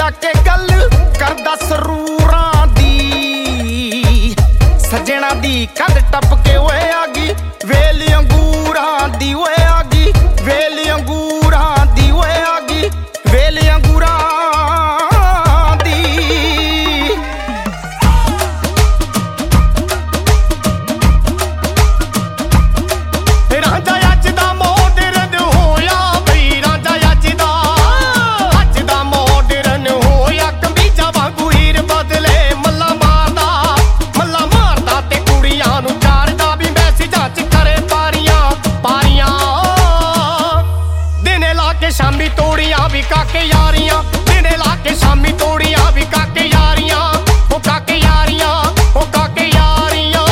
मुंडा के गल करदा सरूरां दी सजना दी कंध टप के ओए आ गई वेल अंगूरां दी ओए आ गई वेल अंगूरां दी ओए आ गई वेल अंगूरां शामी तोड़ियां भी काके यारियां दिने लाके शामी तोड़ियां भी काके यारियां ओ काके यारियां ओ काके यारियां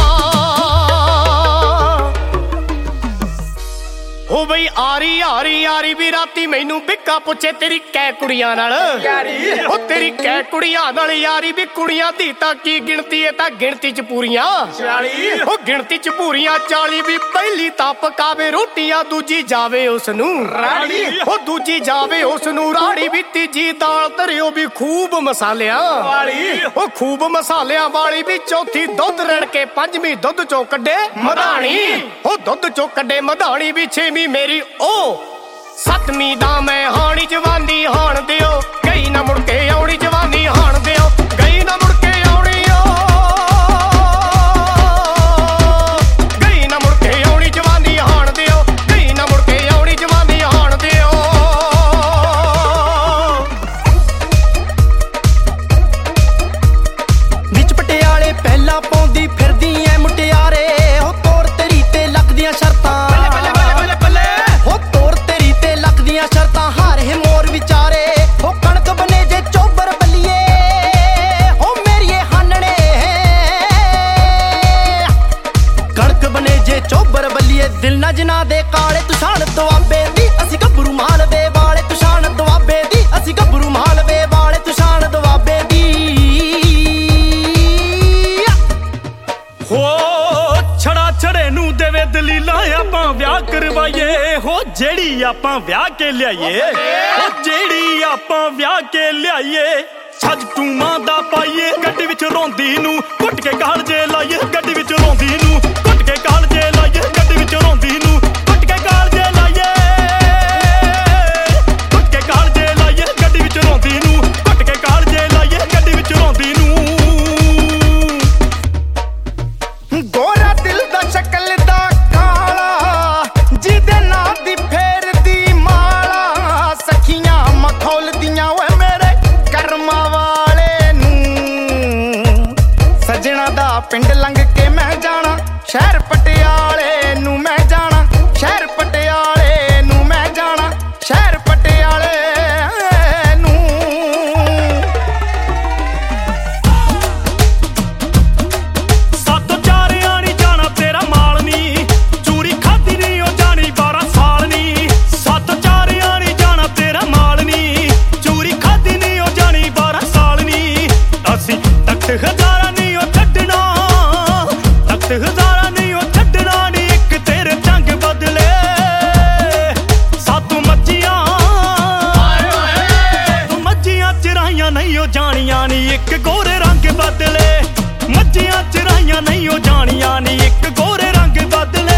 ओ बई आरी आरी यारी भी राती मैनू बिक्का पुछे तेरी कै कुड़ियां नाल यारी ओ तेरी कै कुड़ियां नाल यारी भी कुड़ियां दी तां की गिणती है तां गिणती च पूरियां 40 ओ गिणती च पूरियां 40 भी पहली तां पकावे रोटियां दूजी जावे उसनू राड़ी ओ दूजी जावे उसनू राड़ी भी तीजी दाल धरियो भी खूब मसालियां वाली ओ खूब मसालियां वाली भी चौथी दुध रड़ के पंजवीं दुध चों कड्डे मधानी ओ दुध चों कड्डे मधानी भी छेवीं मेरी ओ सतवीं दा मैं हाणी जवानी हाण दियो गई ना मुड़ के आउणी जवानी हाण दियो गई ना मुड़ के आउणी गई ना मुड़ के आउणी जवानी हाण दियो गई ना मुड़ के आउणी जवानी हाण दियो विच पटियाले पहला पौंदी फिरदी ऐ मुटियारे हो तोर तेरी ते लगदियां शर्तां शर्तां हार है मोर विचारे हो कणक बने जे चोबर बलिए हो मेरिए हानने कणक बने जे चोबर बलिए दिल ना जना दे काले तुशान दुआबे दी असी गबरू माल दे वाले तुशान दुआबे दी असी गबरू माल दे वाले तुशान दुआबे दी हो छड़ा छड़े नू देवे दलीलां आपां ब्याह करवाइए हो जेड़ी आपां ब्याह के लियाइए हो जेड़ी आपां ब्याह के लियाइए सज टूमां दा पाइए गड्डी विच रोंदी नू घुट के गाल जे लाइए गड्डी विच रोंदी नू घुट के गाल जे लाइए गड्डी विच रोंदी नू घुट के गाल जे लाइए घुट के गाल जे लाइए गड्डी विच रोंदी नू घुट के गाल जे लाइए गड्डी विच रोंदी नू गोरा दिल दा शक्ल दा काला जिदे ना दी फेर दी माला सखियां मखौल दियां ओए मेरे कर्मा वाले नू सजना दा पिंड लंघ के मैं जाना शहर पटियाले नू मैं जाना शहर पटियाले नू मैं जाना शहर पटियाले नू सातों चार आनी जाना तेरा माल नी चूरी खादी नहीं ओ जानी 12 साल नी सातों चार आनी जाना तेरा माल नी चूरी खादी नहीं ओ जानी 12 साल नी असी तख्त हजारा नहीं ओ छड्डना तख्त हजारा नहीं ओ छड्डना नी एक तेरे चंग बदले सातों मज्जियां तू मज्जियां चराइयां नहीं ओ जानियां नी एक गोरे रंग बदले मज्जियां चराइयां नहीं ओ जानियां नी एक गोरे रंग बदले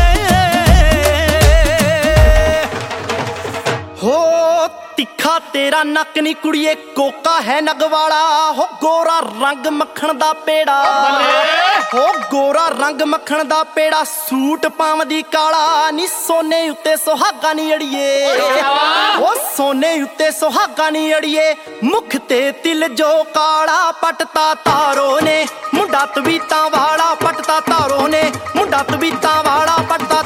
हो तिखा तेरा नक नी कुड़िए कोका है नगवाला हो गोरा रंग मक्खन दा पेड़ा हो गोरा रंग मक्खन दा पेड़ा सूट पावदी काला नी सोने उत्ते सुहागा नी अड़िए ओ सोने उत्ते सुहागा नी अड़िए मुख ते तिल जो काला पटता तारो ने मुंडा तवीता वाला पटता तारो ने मुंडा तवीता वाला पटता